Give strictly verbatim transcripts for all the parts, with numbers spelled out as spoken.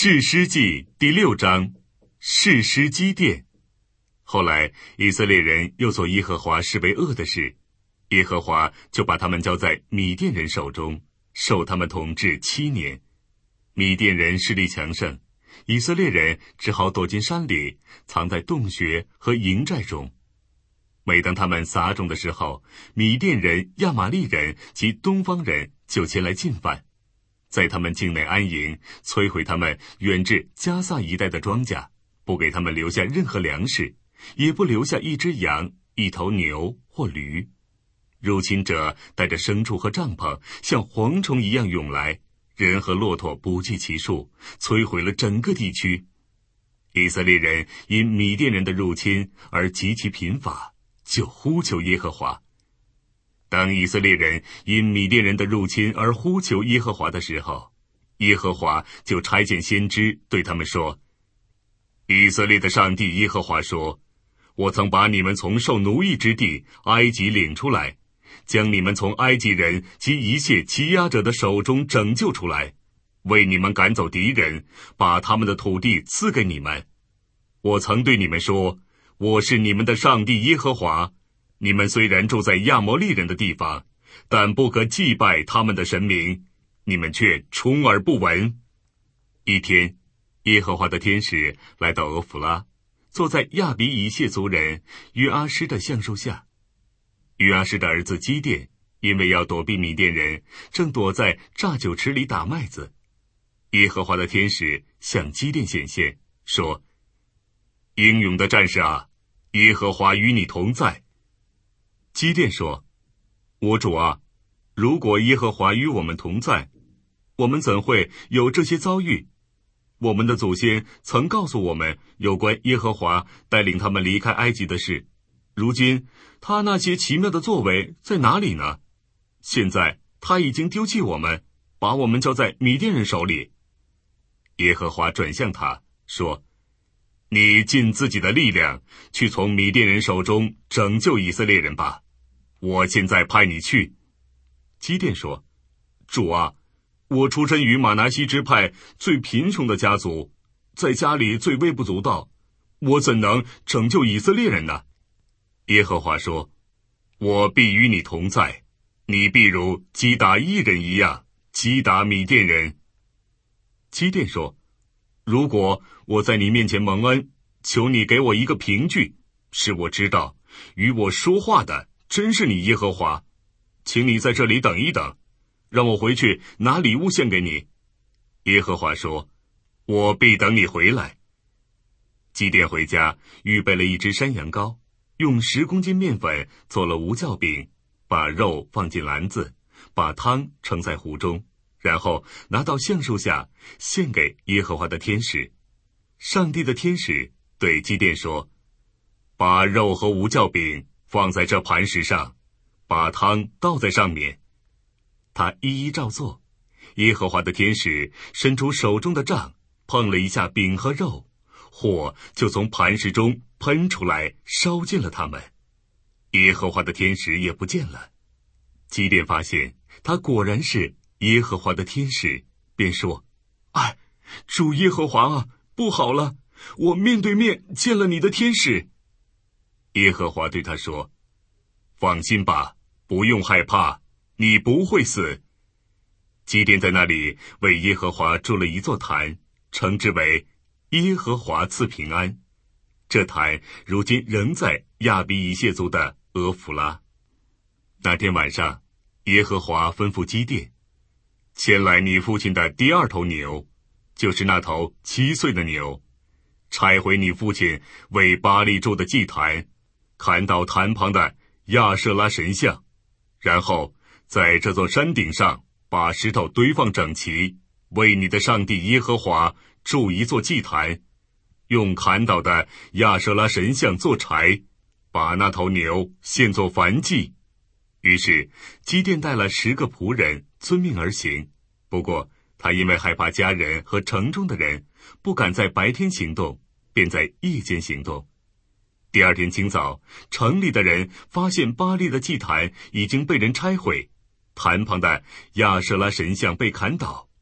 士师记第六章，士师基甸。后来以色列人又做耶和华视为恶的事，耶和华就把他们交在米甸人手中，受他们统治七年。米甸人势力强盛，以色列人只好躲进山里，藏在洞穴和营寨中。每当他们撒种的时候，米甸人、亚玛力人及东方人就前来进犯，在他们境内安营，摧毁他们远至加萨一带的庄稼，不给他们留下任何粮食，也不留下一只羊、一头牛或驴。入侵者带着牲畜和帐篷，像蝗虫一样涌来，人和骆驼不计其数，摧毁了整个地区。以色列人因米甸人的入侵而极其贫乏，就呼求耶和华。当以色列人因米甸人的入侵而呼求耶和华的时候，耶和华就差遣先知对他们说：以色列的上帝耶和华说，我曾把你们从受奴役之地埃及领出来，将你们从埃及人及一切欺压者的手中拯救出来，为你们赶走敌人，把他们的土地赐给你们。我曾对你们说，我是你们的上帝耶和华，你们虽然住在亚摩利人的地方，但不可祭拜他们的神明，你们却充耳不闻。一天，耶和华的天使来到俄弗拉，坐在亚比以谢族人约阿施的橡树下。约阿施的儿子基甸因为要躲避米甸人，正躲在榨酒池里打麦子。耶和华的天使向基甸显现，说：英勇的战士啊，耶和华与你同在。基甸说：我主啊，如果耶和华与我们同在，我们怎会有这些遭遇？我们的祖先曾告诉我们有关耶和华带领他们离开埃及的事，如今他那些奇妙的作为在哪里呢？现在他已经丢弃我们，把我们交在米甸人手里。耶和华转向他说：你尽自己的力量去从米甸人手中拯救以色列人吧，我现在派你去。基甸说：主啊，我出身于马拿西支派最贫穷的家族，在家里最微不足道，我怎能拯救以色列人呢？耶和华说：我必与你同在，你必如击打一人一样击打米甸人。基甸说：如果我在你面前蒙恩，求你给我一个凭据，使我知道与我说话的真是你耶和华，请你在这里等一等，让我回去拿礼物献给你。耶和华说：我必等你回来。基甸回家预备了一只山羊羔，用十公斤面粉做了无酵饼，把肉放进篮子，把汤盛在壶中，然后拿到橡树下献给耶和华的天使。上帝的天使对基甸说：把肉和无酵饼放在这磐石上，把汤倒在上面。他一一照做。耶和华的天使伸出手中的杖，碰了一下饼和肉，火就从磐石中喷出来，烧尽了他们。耶和华的天使也不见了。基甸发现他果然是耶和华的天使，便说：哎，主耶和华啊，不好了，我面对面见了你的天使。耶和华对他说：放心吧，不用害怕，你不会死。基甸在那里为耶和华筑了一座坛，称之为耶和华赐平安。这坛如今仍在亚比以谢族的俄弗拉。那天晚上，耶和华吩咐基甸：牵来你父亲的第二头牛，就是那头七岁的牛，拆毁你父亲为巴力筑的祭坛，砍倒坛旁的亚舍拉神像，然后在这座山顶上把石头堆放整齐，为你的上帝耶和华筑一座祭坛，用砍倒的亚舍拉神像做柴，把那头牛献作燔祭。于是基甸带了十个仆人遵命而行，不过他因为害怕家人和城中的人，不敢在白天行动，便在夜间行动。第二天清早，城里的人发现巴力的祭坛已经被人拆毁，坛旁的亚舍拉神像被砍倒。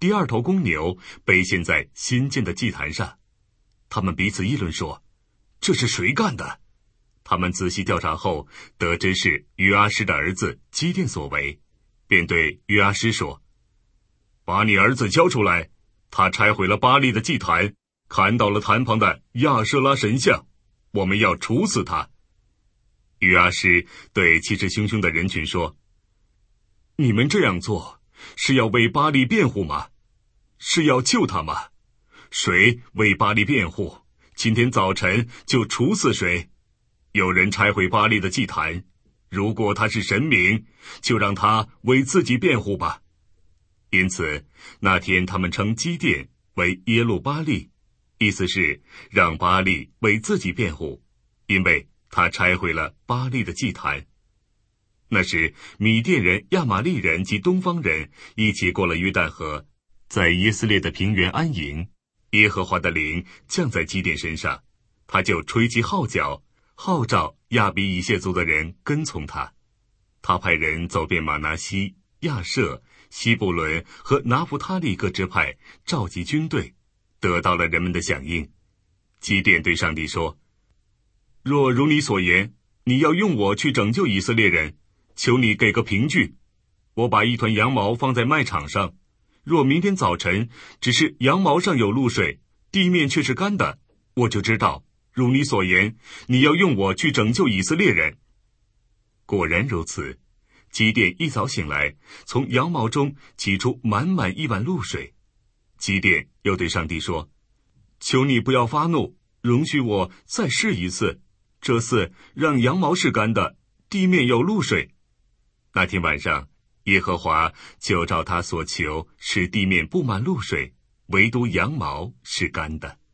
第二头公牛被献在新建的祭坛上。他们彼此议论说，这是谁干的？他们仔细调查后，得知是约阿施的儿子基甸所为，便对约阿施说，把你儿子交出来，他拆毁了巴力的祭坛，砍倒了坛旁的亚舍拉神像，我们要处死他。约阿施对气势汹汹的人群说，你们这样做是要为巴力辩护吗？是要救他吗？谁为巴力辩护，今天早晨就处死谁。有人拆毁巴力的祭坛，如果他是神明，就让他为自己辩护吧。因此那天他们称基甸为耶路巴力，意思是让巴力为自己辩护，因为他拆毁了巴力的祭坛。那时米甸人、亚玛利人及东方人一起过了约旦河，在以色列的平原安营。耶和华的灵降在基甸身上，他就吹起号角，号召亚比以谢族的人跟从他。他派人走遍马拿西、亚舍、西布伦和拿弗他利各支派，召集军队，得到了人们的响应。基甸对上帝说，若如你所言，你要用我去拯救以色列人，求你给个凭据。我把一团羊毛放在麦场上，若明天早晨只是羊毛上有露水，地面却是干的，我就知道如你所言，你要用我去拯救以色列人。果然如此，基甸一早醒来，从羊毛中挤出满满一碗露水。基甸又对上帝说，求你不要发怒，容许我再试一次，这次让羊毛是干的，地面有露水。那天晚上，耶和华就照他所求，使地面布满露水，唯独羊毛是干的。